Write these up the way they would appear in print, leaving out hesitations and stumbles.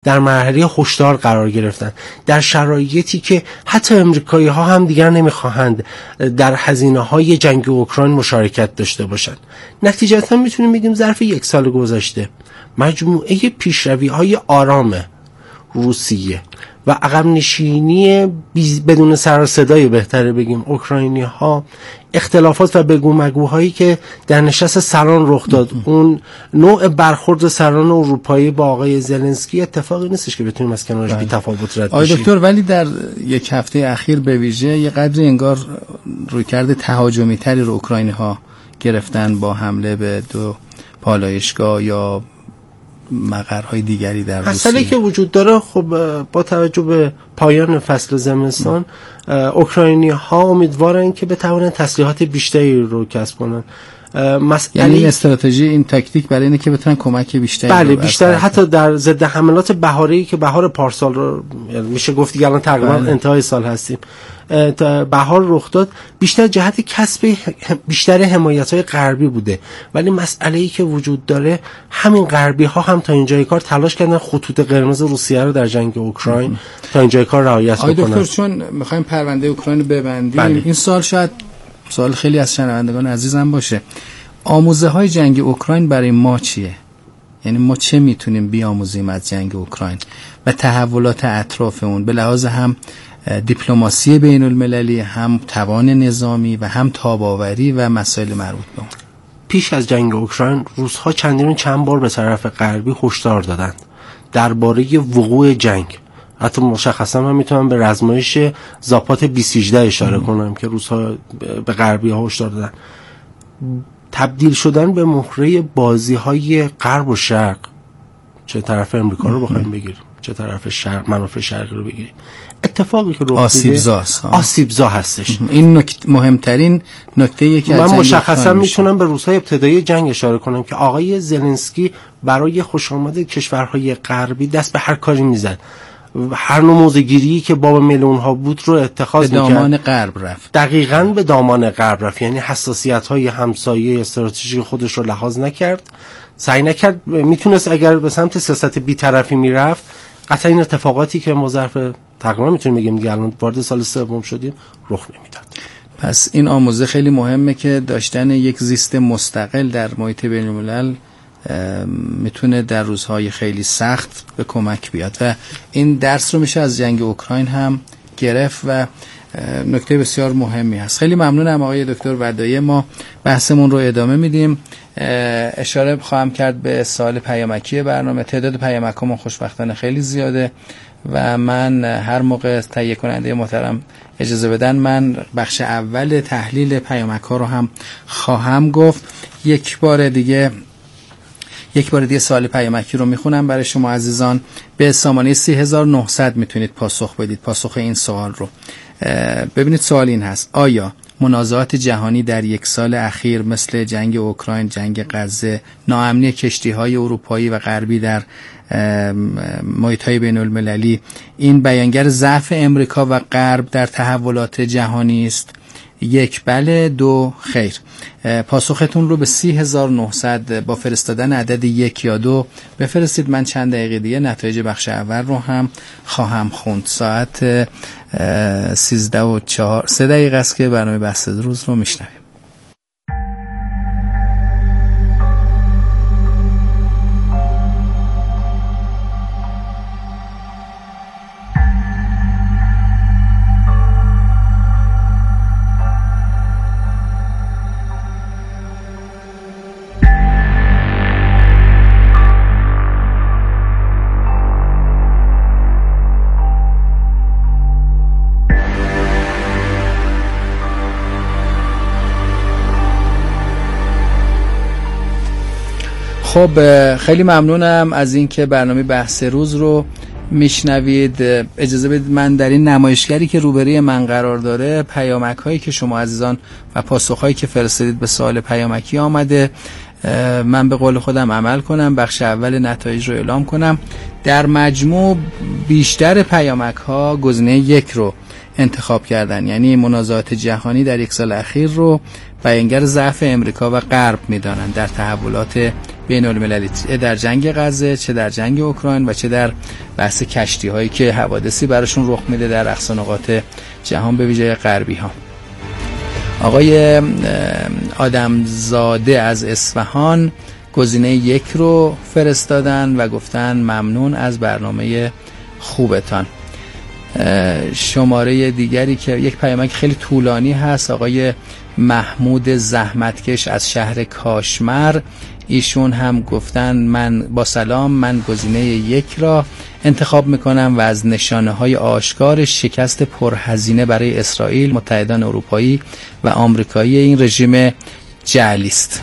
در مرحله هشدار قرار گرفتن، در شرایطی که حتی امریکایی‌ها هم دیگر نمی‌خواهند در هزینه‌های جنگ اوکراین مشارکت داشته باشند. نتیجتاً میتونیم بگیم ظرف 1 سال گذشته مجموعه پیشروی‌های آرام روسیه و عقب نشینی بدون سر و صدای بهتره بگیم اوکراینی‌ها، اختلافات و بگو مگوهایی که در نشست سران رخ داد، اون نوع برخورد سران اروپایی با آقای زلنسکی اتفاقی نیستش که بتونیم از کنارش بی تفاوت رد بشیم. دکتر، ولی در یک هفته اخیر به ویژه یه قدری انگار رویکرد تهاجمی تری رو اوکراینی‌ها گرفتن با حمله به 2 پالایشگاه یا مقرهای دیگری در روسیه. مسئله که وجود داره، خب با توجه به پایان فصل زمستان اوکراینی‌ها امیدوارن که بتوانن تسلیحات بیشتری رو کسب کنن. یعنی این استراتژی، این تاکتیک برای اینه که بتونن کمک بیشتری بله بیشتر حتی در ضد حملات بهاره‌ای که بهار پارسال رو میشه گفت دیگه الان تقریبا انتهای سال هستیم، بهار رخ داد، بیشتر جهت کسب بیشتر حمایت‌های غربی بوده. ولی مسئله‌ای که وجود داره، همین غربی‌ها هم تا اینجای کار تلاش کردن خطوط قرمز روسیه رو در جنگ اوکراین تا اینجای کار رعایت بکنن. دکتر، چون می‌خوایم پرونده اوکراین رو ببندیم، این سال شاید سوال خیلی از شنوندگان عزیزم باشه، آموزه‌های جنگ اوکراین برای ما چیه؟ یعنی ما چه میتونیم بیاموزیم از جنگ اوکراین و تحولات اطراف اون، به لحاظ هم دیپلماسی بین المللی، هم توان نظامی و هم تاباوری و مسائل مربوط به اون. پیش از جنگ اوکراین روس‌ها چند بار به طرف غربی هشدار دادند درباره وقوع جنگ. حتی مشخصا من میتونم به رزمایش زاپات 2018 اشاره کنم که روس‌ها به غربی‌ها هشدار دادن. تبدیل شدن به مهره بازی‌های غرب و شرق، چه طرف امریکا رو بخوایم بگیریم چه طرف شرق، منافع شرقی رو بگیریم، اتفاقی که رخ میده آسیبزا هستش. این مهمترین نکته که من مشخصا میتونم به روزهای ابتدایی جنگ اشاره کنم که آقای زلنسکی برای خوشامد کشورهای غربی دست به هر کاری میزد، هر نوع موضع‌گیری که باب میلیون ها بود رو اتخاذ میکرد، به دامان غرب رفت. دقیقاً به دامان غرب رفت، یعنی حساسیت‌های همسایه استراتژیک خودش رو لحاظ نکرد، سعی نکرد. میتونست اگر به سمت سیاست بی‌طرفی میرفت، قطعا این اتفاقاتی که ما ظرف تقریبا میتونیم بگیم دیگه الان وارد سال 3 شدیم رخ نمیداد. پس این آموزه خیلی مهمه که داشتن یک زیست مستقل در محیط بین‌الملل میتونه در روزهای خیلی سخت به کمک بیاد و این درس رو میشه از جنگ اوکراین هم گرفت و نکته بسیار مهمی هست. خیلی ممنونم آقای دکتر ودایی. ما بحثمون رو ادامه میدیم. اشاره خواهم کرد به سوال پیامکی برنامه. تعداد پیامک‌هامون خوشبختانه خیلی زیاده و من هر موقع تهیه کننده محترم اجازه بدن من بخش اول تحلیل پیامک‌ها رو هم خواهم گفت. یک بار دیگه سوال پیامکی رو میخونم برای شما عزیزان. به سامانه 3900 میتونید پاسخ بدید، پاسخ این سوال رو. ببینید سوال این هست: آیا منازعات جهانی در 1 سال اخیر مثل جنگ اوکراین، جنگ غزه، ناامنی کشتی‌های اروپایی و غربی در محیط‌های بین‌المللی این بیانگر ضعف امریکا و غرب در تحولات جهانی است؟ 1 بله، 2 خیر. پاسختون رو به 3900 با فرستادن عدد 1 یا 2 بفرستید. من چند دقیقه دیگه نتایج بخش اول رو هم خواهم خوند. ساعت 13:04 3 دقیقه است که برنامه بحث روز رو میشنویم. خب خیلی ممنونم از اینکه برنامه بحث روز رو میشنوید. اجازه بدید من در این نمایشگری که روبروی من قرار داره پیامک هایی که شما عزیزان و پاسخ هایی که فرستادید به سوال پیامکی آمده من به قول خودم عمل کنم. بخش اول نتایج رو اعلام کنم. در مجموع بیشتر پیامک ها گزینه 1 رو انتخاب کردن، یعنی منازعات جهانی در 1 سال اخیر رو بیانگر ضعف امریکا و غرب میدانند در تحولات بین‌المللی، چه در جنگ غزه، چه در جنگ اوکراین و چه در بحث کشتی هایی که حوادثی براشون رخ میده در اقصا نقاط جهان به ویژه غربی ها. آقای آدمزاده از اصفهان گزینه 1 رو فرستادن و گفتن ممنون از برنامه خوبتان. شماره دیگری که یک پیامک خیلی طولانی هست، آقای محمود زحمتکش از شهر کاشمر، ایشون هم گفتن من با سلام، من گزینه 1 را انتخاب میکنم و از نشانه های آشکار شکست پرهزینه برای اسرائیل، متحدان اروپایی و آمریکایی این رژیم جعلی است.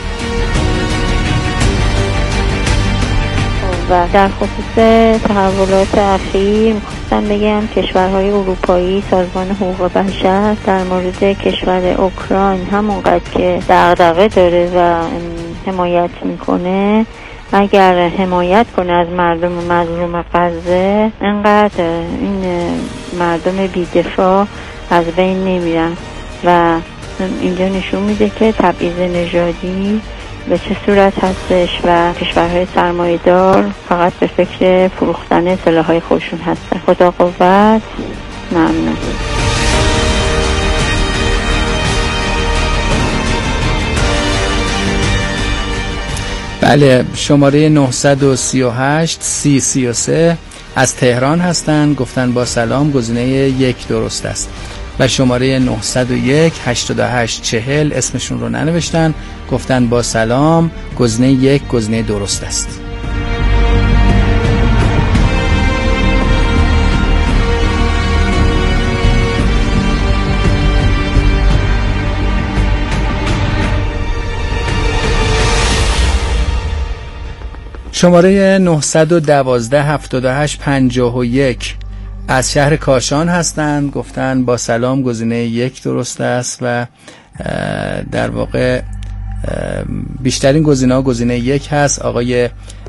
و در خصوص تحولات اخیر میخواستم بگم کشورهای اروپایی، سازمان حقوق بشر در مورد کشور اوکراین همونقدر که دغدغه داره و حمایت میکنه، اگر حمایت کنه از مردم مظلوم غزه، انقدر این مردم بی‌دفاع از بین نمیرن و اینجا نشون میده که تبعیض نژادی به چه صورت هستش و کشورهای سرمایه‌دار فقط به فکر فروختن سلاح‌های خودشون هستن. خدا قوت. ممنون. بله، شماره 938 3033 از تهران هستن، گفتن با سلام گزینه 1 درست است. و شماره 901 88 40 اسمشون رو ننوشتن، گفتن با سلام گزینه 1 گزینه درست است. شماره 912 78 51 از شهر کاشان هستند، گفتن با سلام گزینه 1 درست است و در واقع بیشترین گزینه‌ها گزینه 1 هست. آقای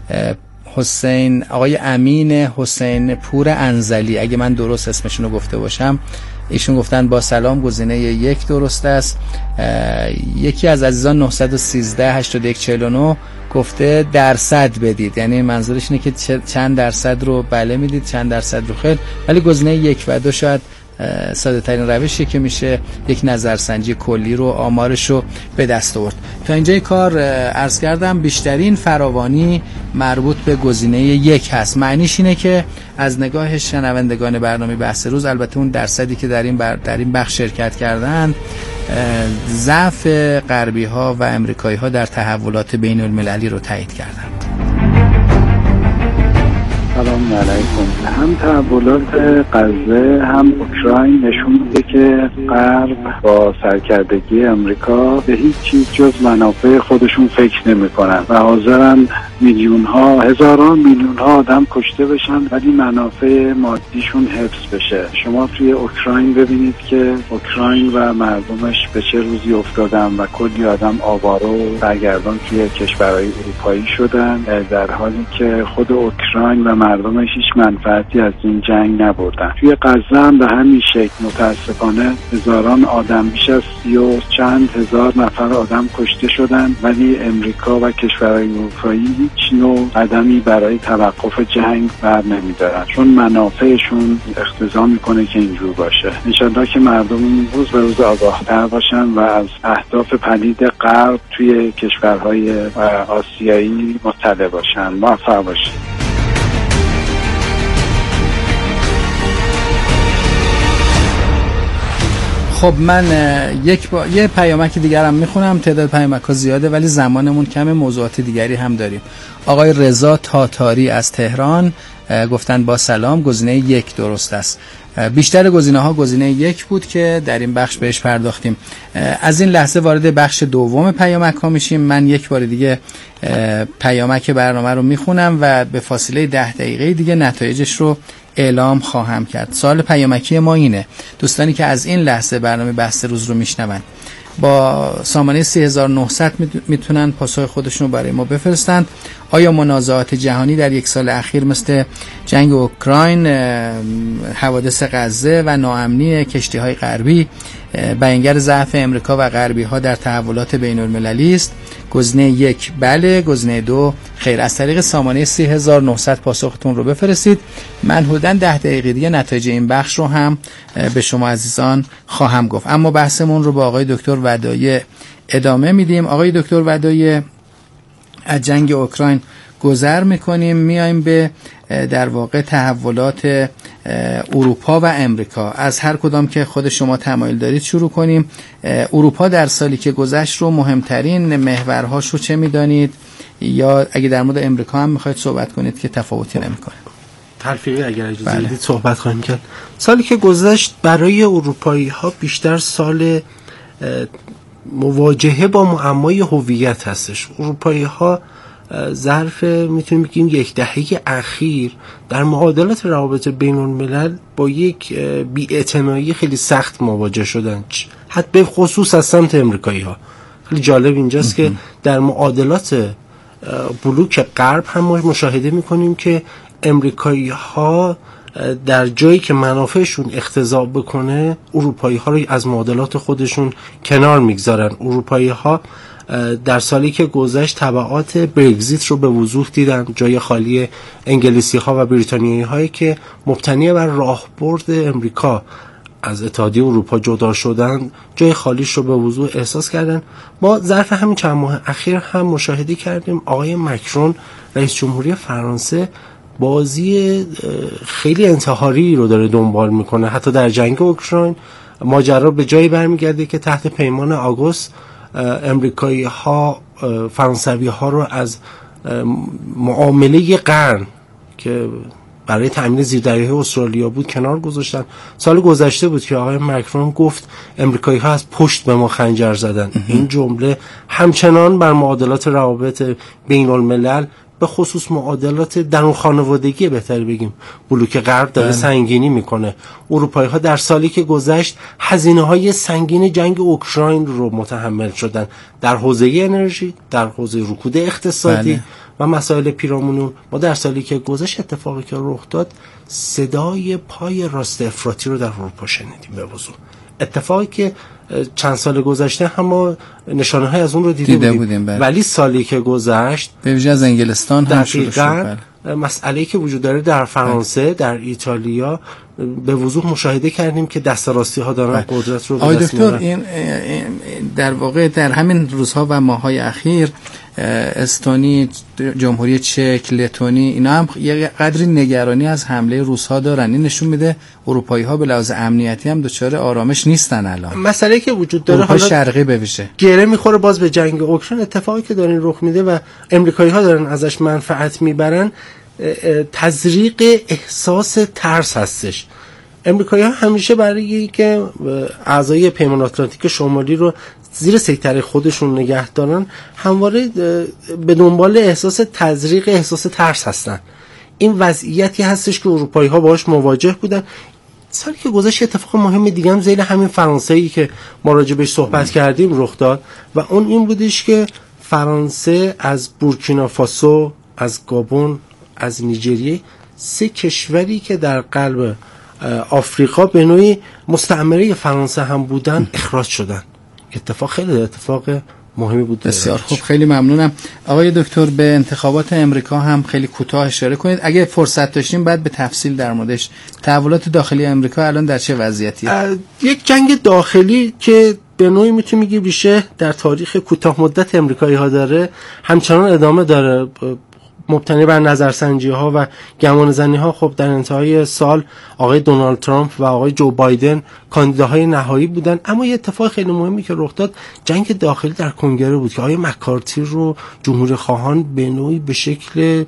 امین حسین پور انزلی، اگه من درست اسمشون رو گفته باشم، ایشون گفتن با سلام گزینه 1 درست است. یکی از عزیزان 913 81 49 گفته درصد بدید، یعنی منظورش اینه که چند درصد رو بله میدید، چند درصد رو خیر، ولی گزینه 1 و 2 شاید ساده ترین روشی که میشه یک نظرسنجی کلی رو، آمارش رو به دست آورد. تا اینجای کار عرض کردم بیشترین فراوانی مربوط به گزینه 1 هست. معنیش اینه که از نگاه شنوندگان برنامه بحث روز، البته اون درصدی که در این بخش شرکت کردن، ضعف غربی ها و امریکایی ها در تحولات بین المللی رو تایید کردند. سلام علیکم. هم تحولات غزه هم اوکراین نشون میده که غرب با سرکردگی امریکا به هیچ چیز جز منافع خودشون فکر نمی‌کنن و حاضرن میلیون ها، هزاران میلیون ها آدم کشته بشن ولی منافع مادیشون حفظ بشه. شما توی اوکراین ببینید که اوکراین و مردمش به چه روزی افتادن و کلی آدم آواره و سرگردان توی کشورهای اروپایی شدن، در حالی که خود اوکراین و مردمش هیچ منفعتی از این جنگ نبردن. توی غزه هم به همین شکل متاسفانه هزاران آدم، بیش از 30 و چند هزار نفر آدم کشته شدن، ولی امریکا و کشورهای اروپایی هیچ نوع قدمی برای توقف جنگ بر نمیدارن، چون منافعشون اقتضا میکنه که اینجور باشه. انشالله که مردم روز به روز آگاهتر باشن و از اهداف پلید غرب توی کشورهای آسیایی مطلع باشن. موفق باشید. خب من یه پیامک دیگرم میخونم، تعداد پیامک‌ها زیاده ولی زمانمون کمه، موضوعات دیگری هم داریم. آقای رضا تاتاری از تهران گفتن با سلام گزینه 1 درست است. بیشتر گزینه‌ها گزینه 1 بود که در این بخش بهش پرداختیم. از این لحظه وارد بخش دوم پیامک‌ها میشیم. من یک بار دیگه پیامک برنامه رو میخونم و به فاصله 10 دقیقه دیگه نتایجش رو اعلام خواهم کرد. سوال پیامکی ما اینه: دوستانی که از این لحظه برنامه بحث روز رو میشنوند، با سامانه 3900 میتونن پاسخ خودشون رو برای ما بفرستند. آیا منازعات جهانی در یک سال اخیر مثل جنگ اوکراین، حوادث غزه و ناامنی کشتی‌های غربی بیانگر ضعف امریکا و غربی‌ها در تحولات بین‌المللی است؟ گزینه 1 بله، گزینه 2 خیر. از طریق سامانه 3900 پاسختون رو بفرستید. من حدوداً 10 دقیقه دیگه نتایج این بخش رو هم به شما عزیزان خواهم گفت. اما بحثمون رو با آقای دکتر ودایی ادامه میدیم. آقای دکتر ودایی، از جنگ اوکراین گذر میکنیم، میایم به در واقع تحولات اروپا و امریکا. از هر کدام که خود شما تمایل دارید شروع کنیم. اروپا در سالی که گذشت رو مهمترین محورهاش رو چه میدانید؟ یا اگه در مورد امریکا هم میخواید صحبت کنید که تفاوتی نمیکنه. تلفیقی اگر اجازه بدید صحبت خواهیم کرد. سالی که گذشت برای اروپایی ها بیشتر سال مواجهه با معمای هویت هستش. اروپایی ها ظرف میتونیم بگیم یک دهه اخیر در معادلات روابط بین الملل با یک بی‌اعتنایی خیلی سخت مواجه شدن، حتی به خصوص از سمت امریکایی ها. خیلی جالب اینجاست که در معادلات بلوک غرب هم ما مشاهده میکنیم که امریکایی ها در جایی که منافعشون اختزاع بکنه اروپایی ها رو از معادلات خودشون کنار میگذارن. اروپایی ها در سالی که گذشت تبعات برگزیت رو به وضوح دیدن. جای خالی انگلیسی ها و بریتانیایی هایی که مبتنی بر راهبرد امریکا از اتحادیه اروپا جدا شدن، جای خالیش رو به وضوح احساس کردن. ما ظرف همین چند ماه اخیر هم مشاهده کردیم آقای مکرون رئیس جمهوری فرانسه بازی خیلی انتحاری رو داره دنبال میکنه. حتی در جنگ اوکراین ماجرا به جایی برمیگرده که تحت پیمان آگوست امریکایی ها فرانسوی ها رو از معامله قرن که برای تامین زیردریای استرالیا بود کنار گذاشتن. سال گذشته بود که آقای مکرون گفت امریکایی ها از پشت به ما خنجر زدن. این جمله همچنان بر معادلات روابط بین الملل به خصوص معادلات درون خانوادگی بهتر بگیم بلوک غرب داره سنگینی میکنه. اروپایی ها در سالی که گذشت هزینه های سنگین جنگ اوکراین رو متحمل شدن در حوزه انرژی، در حوزه رکود اقتصادی و مسائل پیرامون. ما در سالی که گذشت اتفاقی که رخ داد صدای پای راست افراطی رو در اروپا شنیدیم به وضوح. اتفاقی که چند سال گذشته هم نشانه های از اون رو دیده بودیم. ولی سالی که گذشت به ویژه از انگلستان هم شروع شد. مسئله‌ای که وجود داره در فرانسه، در ایتالیا به وضوح مشاهده کردیم که دست راستی ها دارن قدرت رو به دست میارن. این در واقع در همین روزها و ماه‌های اخیر استونی، جمهوری چک، لتونی، اینا هم یه قدری نگرانی از حمله روس‌ها دارن. این نشون میده اروپایی ها به لحاظ امنیتی هم دچار آرامش نیستن الان. مسئله که وجود داره حالا شرقی بویژه گره میخوره باز به جنگ اوکراین. اتفاقی که دارین رخ میده و امریکایی ها دارن ازش منفعت میبرن تزریق احساس ترس هستش. امریکایی ها همیشه برای اینکه اعضای پیمان آتلانتیک شمالی رو زیر سیطره خودشون نگه دارن همواره به دنبال احساس تزریق احساس ترس هستن. این وضعیتی هستش که اروپایی ها باهاش مواجه بودن. سالی که گذشت اتفاق مهم دیگه هم ذیل همین فرانسه‌ای که ما راجع بهش صحبت کردیم رخ داد و اون این بودش که فرانسه از بورکینافاسو، از گابون، از نیجریه، 3 کشوری که در قلب آفریقا به نوعی مستعمره فرانسه هم بودن اخراج شدن. اتفاق خیلی اتفاق مهمی بود. بسیار خوب، خیلی ممنونم. آقای دکتر به انتخابات امریکا هم خیلی کوتاه اشاره کنید. اگه فرصت داشتیم بعد به تفصیل در موردش. تحولات داخلی امریکا الان در چه وضعیتیه؟ یک جنگ داخلی که به نوعی میتونیم بگیم ریشه در تاریخ کوتاه مدت امریکایی ها داره، همچنان ادامه داره. مبتنی بر نظرسنجی ها و گمان زنی ها. خب در انتهای سال آقای دونالد ترامپ و آقای جو بایدن کاندیداهای نهایی بودن. اما یه اتفاق خیلی مهمی که رخ داد جنگ داخلی در کنگره بود که آقای مکارتی رو جمهوری خواهان به نوعی به شکل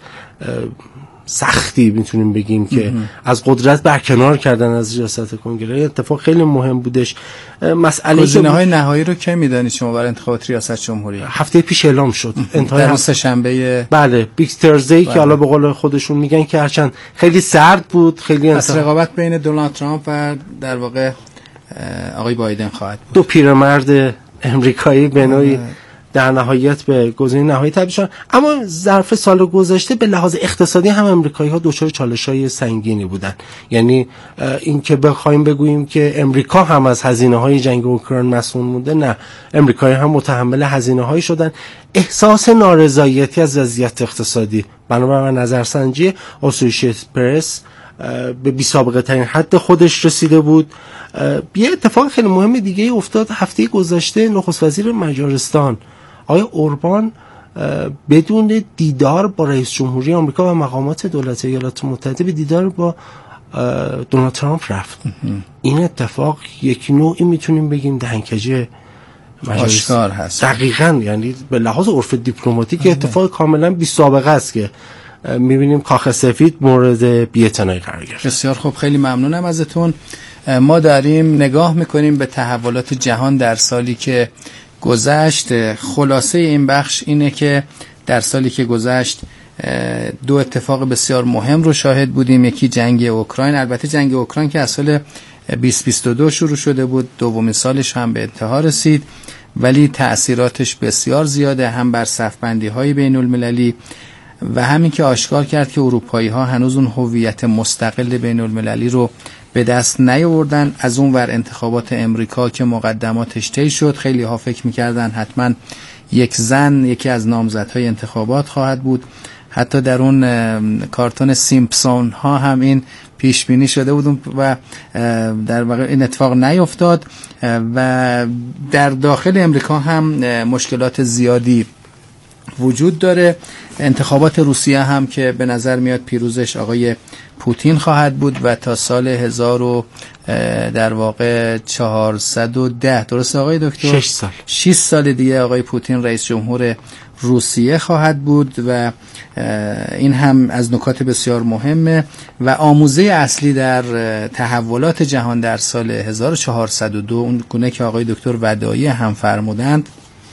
سختی میتونیم بگیم که از قدرت برکنار کردن از ریاست کنگره. اتفاق خیلی مهم بودش. مسئله گزینه‌های نهایی رو که میدونید شما برای انتخابات ریاست جمهوری هفته پیش اعلام شد. انتهای روز سه‌شنبه بله بیگ ترزدی که حالا به قول خودشون میگن که هرچند خیلی سرد بود، خیلی رقابت بین دونالد ترامپ و در واقع آقای بایدن خواهد بود. دو پیرمرد امریکایی به نوعی در نهایت به گزینه نهایی تبدیل شدن. اما ظرف سال گذشته به لحاظ اقتصادی هم امریکایی‌ها دچار چالش‌های سنگینی بودن. یعنی این که بخوایم بگوییم که امریکا هم از هزینه‌های جنگ اوکراین مسئول مونده، نه، امریکایی‌ها هم متحمل هزینه‌هایی شدن. احساس نارضایتی از وضعیت اقتصادی بنابر نظرسنجی اسوسییتد پرس به بی‌سابقه ترین حد خودش رسیده بود. یه اتفاق خیلی مهم دیگه افتاد هفته گذشته. نخست وزیر مجارستان آقای اوربان بدون دیدار با رئیس جمهوری آمریکا و مقامات دولت ایالات متحده به دیدار با دونالد ترامپ رفت. این اتفاق یک نوعی میتونیم بگیم دهنکجی آشکار هست. دقیقاً، یعنی به لحاظ عرف دیپلماتیک اتفاق کاملا بی سابقه است که میبینیم کاخ سفید مورد بی‌اعتنایی قرار گرفت. بسیار خوب، خیلی ممنونم ازتون. ما داریم نگاه میکنیم به تحولات جهان در سالی که گذشت. خلاصه این بخش اینه که در سالی که گذشت دو اتفاق بسیار مهم رو شاهد بودیم. یکی جنگ اوکراین، البته جنگ اوکراین که از سال 2022 شروع شده بود، دومین سالش هم به انتها رسید، ولی تأثیراتش بسیار زیاده، هم بر صف‌بندی‌های بین‌المللی و همین که آشکار کرد که اروپایی‌ها هنوز اون هویت مستقل بین‌المللی رو به دست نیاوردن. از اون ور انتخابات امریکا که مقدماتش طی شد، خیلی ها فکر می‌کردن حتما یک زن یکی از نامزدهای انتخابات خواهد بود. حتی در اون کارتون سیمپسون ها هم این پیش بینی شده بود و در واقع این اتفاق نیفتاد. و در داخل امریکا هم مشکلات زیادی وجود داره. انتخابات روسیه هم که به نظر میاد پیروزش آقای پوتین خواهد بود و تا سال 1000 در واقع 410 درسته آقای دکتر؟ 6 سال دیگه آقای پوتین رئیس جمهور روسیه خواهد بود و این هم از نکات بسیار مهمه. و آموزه اصلی در تحولات جهان در سال 1402 اون گونه که آقای دکتر وداعی هم فرمودند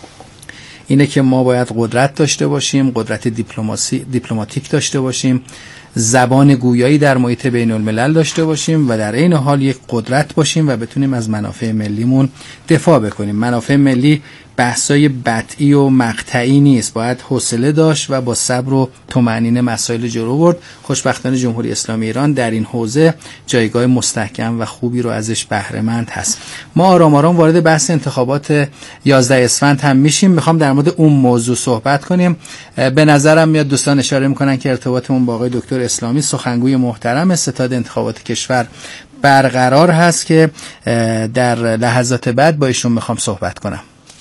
اینه که ما باید قدرت داشته باشیم، قدرت دیپلماتیک داشته باشیم، زبان گویایی در محیط بین الملل داشته باشیم و در این حال یک قدرت باشیم و بتونیم از منافع ملیمون دفاع بکنیم. منافع ملی بحثای بطعی و مقطعی نیست، باید حوصله داشت و با صبر و طمأنینه مسائل جلو برد. خوشبختانه جمهوری اسلامی ایران در این حوزه جایگاه مستحکم و خوبی رو ازش بهره مند هست. ما آرام آرام وارد بحث انتخابات 11 اسفند هم میشیم. میخوام در مورد اون موضوع صحبت کنیم. به نظرم میاد دوستان اشاره میکنن که ارتباطمون با آقای دکتر اسلامی سخنگوی محترم ستاد انتخابات کشور برقرار هست که در لحظات بعد با ایشون میخوام صحبت کنم.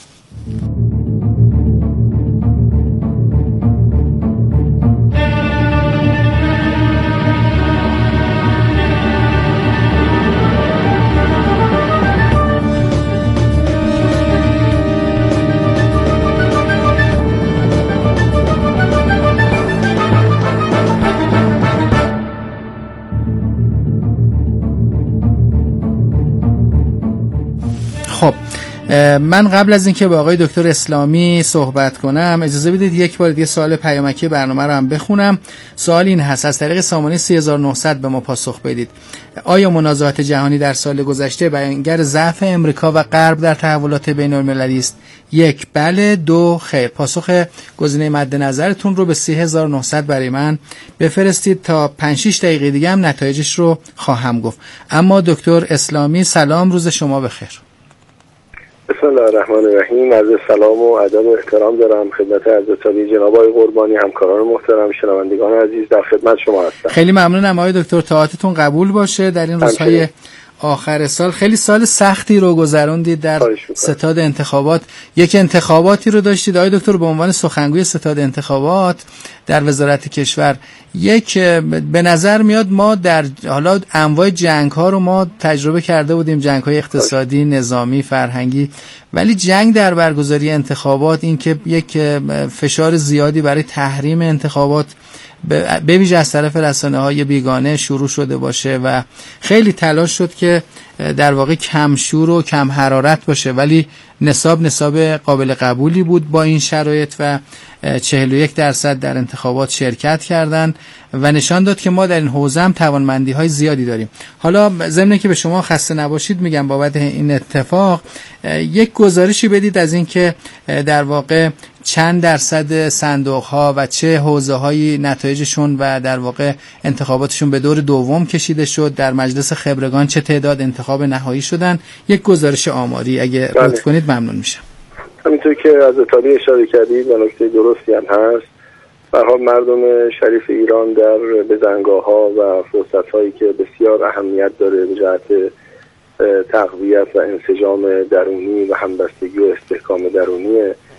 خب من قبل از اینکه با آقای دکتر اسلامی صحبت کنم اجازه بدید یک بار دیگه سوال پیامکی برنامه رو هم بخونم. سوال این هست: از طریق سامانه 3900 به ما پاسخ بدید. آیا منازعات جهانی در سال گذشته بیانگر ضعف امریکا و غرب در تحولات بین المللی است؟ 1 بله، 2 خیر. پاسخ گزینه مد نظرتون رو به 3900 برای من بفرستید تا 5-6 دقیقه دیگه هم نتایجش رو خواهم گفت. اما دکتر اسلامی سلام، روز شما بخیر. بسم الله الرحمن الرحیم. عرض سلام و ادب و احترام دارم خدمت حضرت علی جناب آقای قربانی، همکاران محترم، شنوندگان عزیز، در خدمت شما هستم. خیلی ممنونم آقای دکتر، طاعتتون قبول باشه. در این روزهای آخر سال خیلی سال سختی رو گذروندید در ستاد انتخابات. یک انتخاباتی رو داشتید آقای دکتر به عنوان سخنگوی ستاد انتخابات در وزارت کشور. یک به نظر میاد ما در حالا انواع جنگ ها رو ما تجربه کرده بودیم، جنگ های اقتصادی، نظامی، فرهنگی، ولی جنگ در برگزاری انتخابات، این که یک فشار زیادی برای تحریم انتخابات به ویژه از طرف رسانه‌های بیگانه شروع شده باشه و خیلی تلاش شد که در واقع کم شور و کم حرارت باشه، ولی نصاب قابل قبولی بود با این شرایط و 41% در انتخابات شرکت کردند و نشان داد که ما در این حوزه هم توانمندی‌های زیادی داریم. حالا ضمن که به شما خسته نباشید میگم بابت این اتفاق، یک گزارشی بدید از این که در واقع چند درصد صندوق‌ها و چه حوزه‌هایی نتایجشون و در واقع انتخاباتشون به دور دوم کشیده شد، در مجلس خبرگان چه تعداد انتخاب نهایی شدن. یک گزارش آماری اگه لطف کنید ممنون میشم. همینطور که از اتالی اشاره کردید و نکته درستی هم هست، به هر حال مردم شریف ایران در بزنگاه‌ها و فرصت‌هایی که بسیار اهمیت داره به جهت تقویت و انسجام درونی و همبستگی و استحکام درونی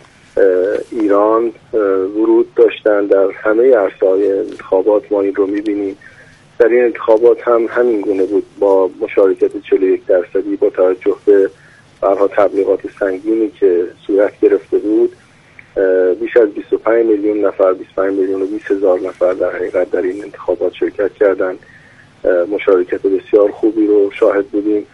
ایران ورود داشتن در همه عرصه‌های انتخابات. ما این رو می‌بینیم در این انتخابات هم همین گونه بود، با مشارکت 41% با توجه به برها تبلیغات سنگینی که صورت گرفته بود. بیش از 25 میلیون نفر، 25 میلیون و 20 هزار نفر در حقیقت در این انتخابات شرکت کردند. مشارکت بسیار خوبی رو شاهد بودیم.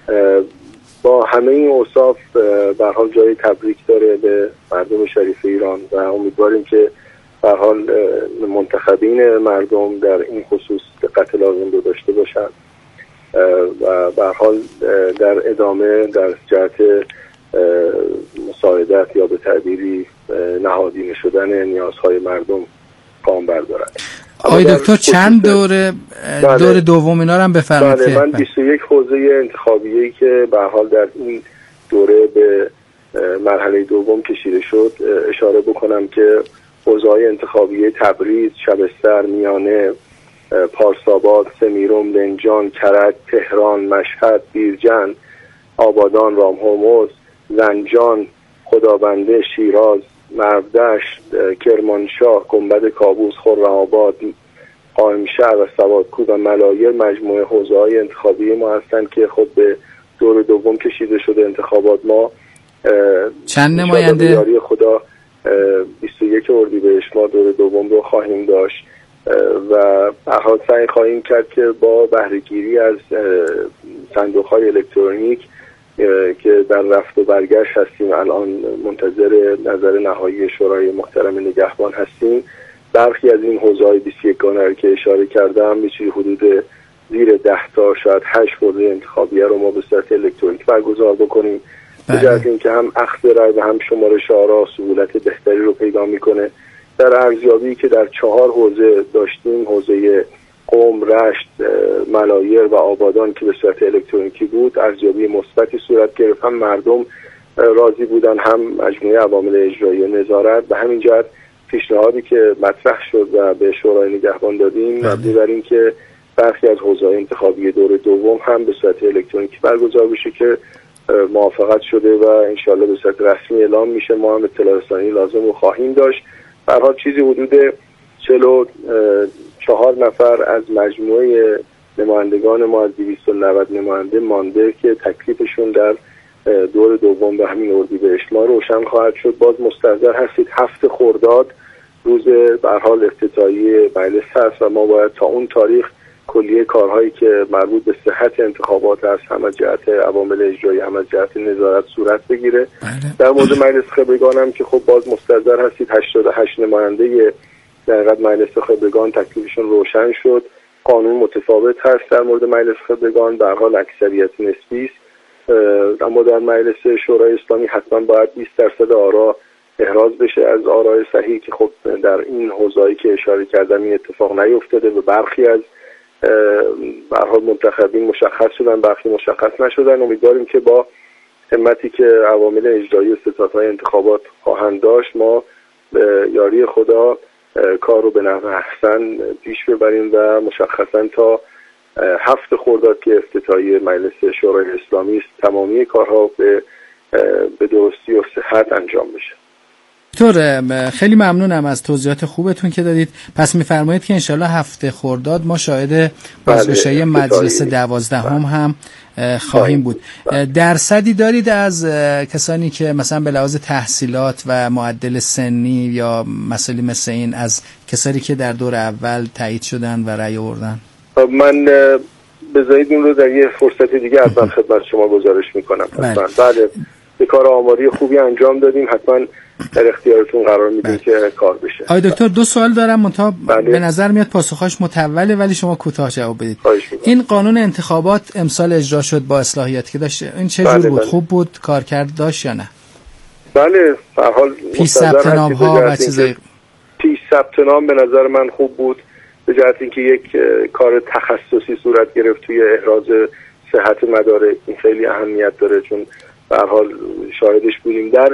با همه این اوصاف به هر حال جای تبریک داره به مردم شریف ایران و امیدواریم که به هر حال منتخبین مردم در این خصوص دقت لازم رو داشته باشند و به هر حال در ادامه در جهت مساعدت یا به تعبیری نهادینه شدن نیازهای مردم گام بردارند. آقای دکتر چند دور دوم اینا رو هم بفرمایید. بله، من 21 حوزه انتخابیه‌ای که به هر حال در این دوره به مرحله دوم کشیده شد اشاره بکنم که حوزه‌های انتخابیه تبریز، شبستر، میانه، پارساباد، سمیرم، لنجان، کرج، تهران، مشهد، بیرجند، آبادان، رامهرمز، زنجان، خدابنده، شیراز، مرودشت، کرمانشاه، گنبد کاووس، خرم‌آباد، قائمشهر و سوادکوه و ملایر مجموعه حوزه‌های انتخابی ما هستند که خب به دور دوم کشیده شده انتخابات. ما چند نماینده یاری خدا 21 اردیبهشت ما دور دوم رو خواهیم داشت و به هر حال سعی خواهیم کرد که با بهره‌گیری از صندوق‌های الکترونیک که در رفت و برگشت هستیم، الان منتظر نظر نهایی شورای محترم نگهبان هستیم، برخی از این حوزه‌های 21 گانه که اشاره کردم میشه حدود زیر 10 تا شاید 8 حوزه انتخابیه رو ما به صورت الکترونیک برگزار بکنیم. به جهت اینکه هم اخذ رای و هم شمارش آرا سهولت بهتری رو پیدا میکنه. در ارزیابی که در 4 حوزه داشتیم، حوزه قم، رشت، ملایر و آبادان که به صورت الکترونیکی بود، ارزیابی مثبتی صورت گرفت. هم مردم راضی بودن، هم مجموعه عوامل اجرایی و نظارت. به همین جهت پیشنهادی که مطرح شد و به شورای نگهبان دادیم مبنی بر این که برخی از حوزه‌های انتخابی دور دوم هم به صورت الکترونیکی برگزار بشه که موافقت شده و انشالله به صورت رسمی اعلام میشه. ما هم اطلاع رسانی لازم رو خواهیم داشت. به هر حال چیزی حدود 44 نفر از مجموعه نمایندگان ما از 290 نماینده مانده که تکلیفشون در دور دوم و همین اردیبهشت ما روشن خواهد شد. باز مستحضر هستید 7 خرداد روز به هر حال افتتاحیه مجلس هست و ما باید تا اون تاریخ کلیه کارهایی که مربوط به صحت انتخابات است، هم از جهت عوامل اجرایی هم از جهت نظارت صورت بگیره. در مورد مجلس خبرگان هم که خب باز مستحضر هستید 88 نماینده در حقیقت مجلس خبرگان تکلیفشون روشن شد. قانون متفاوت هست در مورد مجلس خبرگان، به هر حال اکثریت نسبی است، اما در مجلس شورای اسلامی حتما باید 20% آرا احراز بشه از آرای صحیح که خب در این حوزه‌ای که اشاره کردم این اتفاق نیفتاده و برخی از به هر حال منتخبین مشخص شدن، برخی مشخص نشدن. امیدواریم که با همتی که عوامل اجرایی و ستادهای انتخابات خواهند داشت ما به یاری خدا کار رو به نحو احسن پیش ببریم و مشخصا تا 7 خرداد که افتتاحیه مجلس شورای اسلامی است تمامی کارها به درستی و صحت انجام بشه. دکتر خیلی ممنونم از توضیحات خوبتون که دادید. پس میفرمایید که انشالله هفته خرداد ما شاهد بازگشایی مجلس 12 هم خواهیم بود. درصدی دارید از کسانی که مثلا به لحاظ تحصیلات و معدل سنی یا مسائلی مثل این از کسانی که در دور اول تایید شدن و رأی آوردن؟ من بذارید این رو در یه فرصت دیگه حتما خدمت شما گزارش میکنم. بله به کار آماری خوبی انجام دادیم، حتما در اختیارتون قرار میدیم که کار بشه. آقای دکتر 2 سوال دارم منتها به نظر میاد پاسخاش متوله، ولی شما کوتاه جواب بدید. این قانون انتخابات امسال اجرا شد با اصلاحیاتی که داشت، این چه جور بود؟ خوب بود؟ کارکرد داشت یا نه؟ بله به هر حال پیش ثبت نام ها و چیزای پیش ثبت نام به نظر من خوب بود، به جهت اینکه یک کار تخصصی صورت گرفت توی احراز صحت مدارک. این خیلی اهمیت داره چون به هر حال شاهدش بودیم. در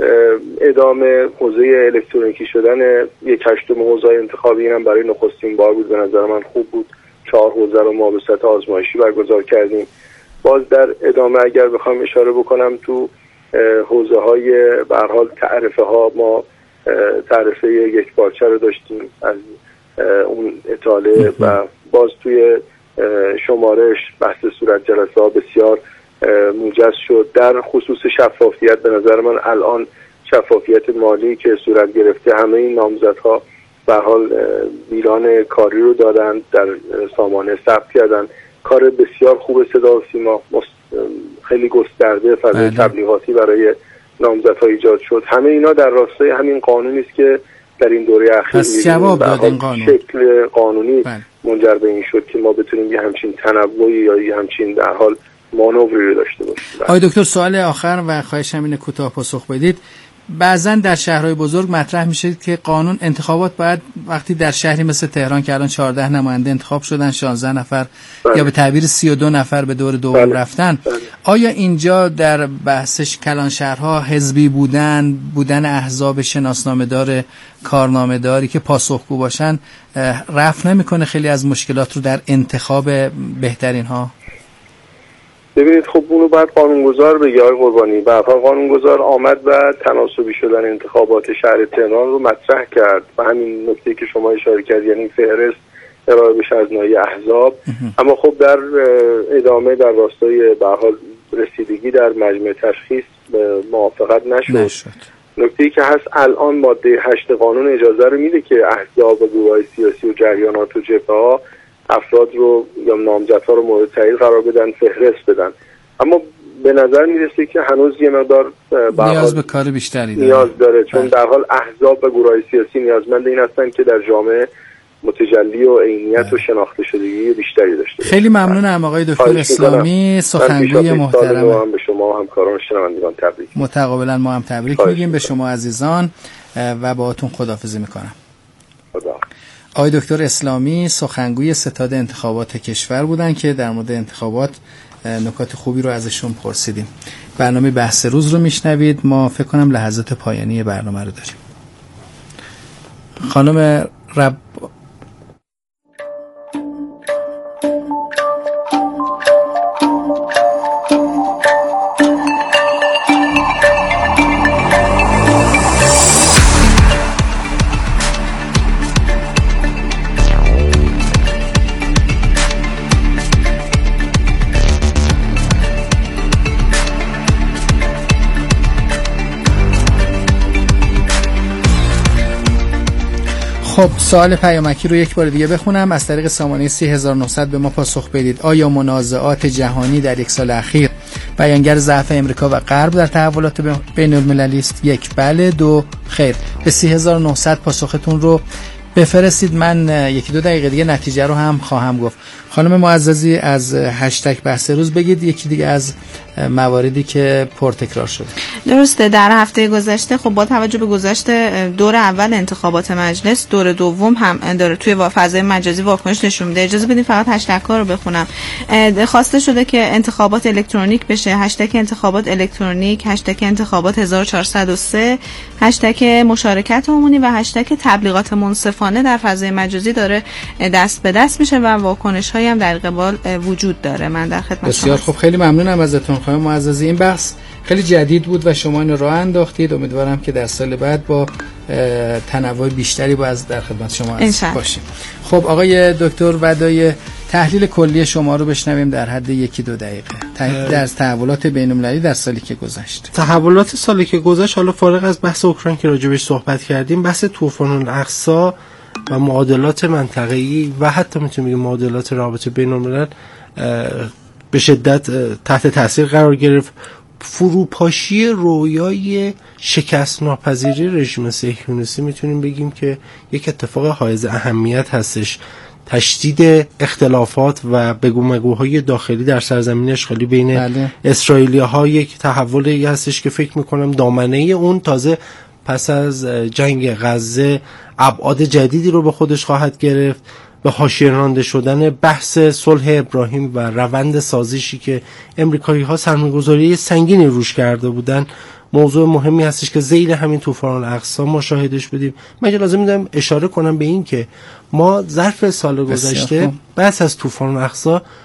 ادامه حوزه الکترونیکی شدن 1/8 حوزه انتخابی اینم برای نخستین بار بود، به نظر من خوب بود. 4 حوزه رو ما به صورت آزمایشی برگزار کردیم. باز در ادامه اگر بخوام اشاره بکنم تو حوزه های به هر حال تعرفه ها، ما تعرفه یکپارچه رو داشتیم از اون اطاله و باز توی شمارش بحث صورت جلسه ها بسیار موجز شد. در خصوص شفافیت به نظر من الان شفافیت مالی که صورت گرفته، همه این نامزدها به هر حال بیران کاری رو دادن، در سامانه ثبت کردن. کار بسیار خوب صدا و سیما خیلی گسترده فضای تبلیغاتی برای نامزدها ایجاد شد. همه اینا در راستای همین قانونی است که در این دوره اخیر جواب داد این قانون. شکل قانونی منجر به این شد که ما بتونیم یه همچین تنوعی یا یه همچین در حال مانوری رو داشته باشیم. آقای دکتر سوال آخر و خواهشم اینه کوتاه پاسخ بدید. بعضا در شهرهای بزرگ مطرح میشه که قانون انتخابات باید وقتی در شهری مثل تهران که الان 14 نماینده انتخاب شدن، 16 نفر یا به تعبیر 32 نفر به دور دوم رفتن، آیا اینجا در بحثش کلان شهرها حزبی بودن احزاب شناسنامه‌دار کارنامه‌داری که پاسخگو باشن رفع نمیکنه خیلی از مشکلات رو در انتخاب بهترین ها؟ ببینید خب اونو باید قانونگذار بگه آقای قربانی. به هر حال قانونگذار آمد و تناسبی شدن انتخابات شهر تهران رو مطرح کرد و همین نکته که شما اشاره کرد، یعنی فهرست ارائه بشه از ناحیه احزاب. اما خب در ادامه در راستای به هر حال رسیدگی در مجمع تشخیص موافقت نشد. نکته‌ای که هست الان ماده 8 قانون اجازه رو میده که احزاب و گروه‌های سیاسی و جریانات و جبهه‌ها افراد رو یا نامزدها رو مورد تایید قرار بدن، فهرست بدن. اما به نظر میرسه که هنوز یه مقدار نیاز به کار بیشتری نیاز داره، چون در حال احزاب و گروه‌های سیاسی نیازمند این هستن که در جامعه متجلی و عینیت و شناخته شدگی بیشتری داشته. خیلی ممنونم آقای دکتر اسلامی، سخنگوی محترم. به شما و همکاران شنوندگان تبریک. متقابلا ما هم تبریک میگیم به شما عزیزان و باهاتون خداحافظی میکنم. خدا. آقای دکتر اسلامی سخنگوی ستاد انتخابات کشور بودن که در مورد انتخابات نکات خوبی رو ازشون پرسیدیم. برنامه بحث روز رو میشنوید. ما فکر کنم لحظات پایانی برنامه رو داریم. خانم خب سوال پیامکی رو یک بار دیگه بخونم. از طریق سامانه 3900 به ما پاسخ بدید. آیا منازعات جهانی در یک سال اخیر بیانگر ضعف امریکا و غرب در تحولات بین المللی است؟ 1 بله، 2 خیر. به 3900 پاسختون رو بفرستید. من 1-2 دقیقه دیگه نتیجه رو هم خواهم گفت. خانم معززی از هشتگ بحث روز بگید یکی دیگه از مواردی که پرتکرار شده. درسته، در هفته گذشته خب با توجه به گذشت دور اول انتخابات مجلس، دور دوم هم داره توی فضای مجازی واکنش نشون میده. اجازه بدید فقط هشتگ ها رو بخونم. خواسته شده که انتخابات الکترونیک بشه، هشتگ انتخابات الکترونیک، هشتگ انتخابات 1403، هشتگ مشارکت عمومی و هشتگ تبلیغات منصفانه در فضای مجازی داره دست به دست میشه و واکنش هایی هم در قبال وجود داره. من در خدمت شما. بسیار خوب، خیلی ممنونم ازتون خانم معززی. این بحث خیلی جدید بود و شما اینو راه انداختید. امیدوارم که در سال بعد با تنوع بیشتری باز در خدمت شما باشیم. خب آقای دکتر ودای، تحلیل کلی شما رو بشنویم در حد 1-2 دقیقه در تحولات بین‌المللی در سالی که گذشت. تحولات سالی که گذشت، حالا فارغ از بحث اوکراین که راجبش صحبت کردیم، بحث طوفان الاقصی و معادلات منطقه‌ای و حتی میتونیم بگیم معادلات روابط بین‌الملل به شدت تحت تاثیر قرار گرفت. فروپاشی رویای شکست ناپذیری رژیم صهیونیستی میتونیم بگیم که یک اتفاق حائز اهمیت هستش. تشدید اختلافات و بگومگوهای داخلی در سرزمین اشغالی بین اسرائیلی‌ها یک تحولی هستش که فکر میکنم دامنه اون تازه پس از جنگ غزه ابعاد جدیدی رو به خودش خواهد گرفت. به حاشیه رانده شدن بحث صلح ابراهیم و روند سازشی که امریکایی‌ها سرمایه‌گذاری سنگینی روش کرده بودن موضوع مهمی هستش که ذیل همین طوفان الاقصی ما شاهدش بودیم. من لازم می‌دونم اشاره کنم به این که ما ظرف سال گذشته بعد از طوفان الاقصی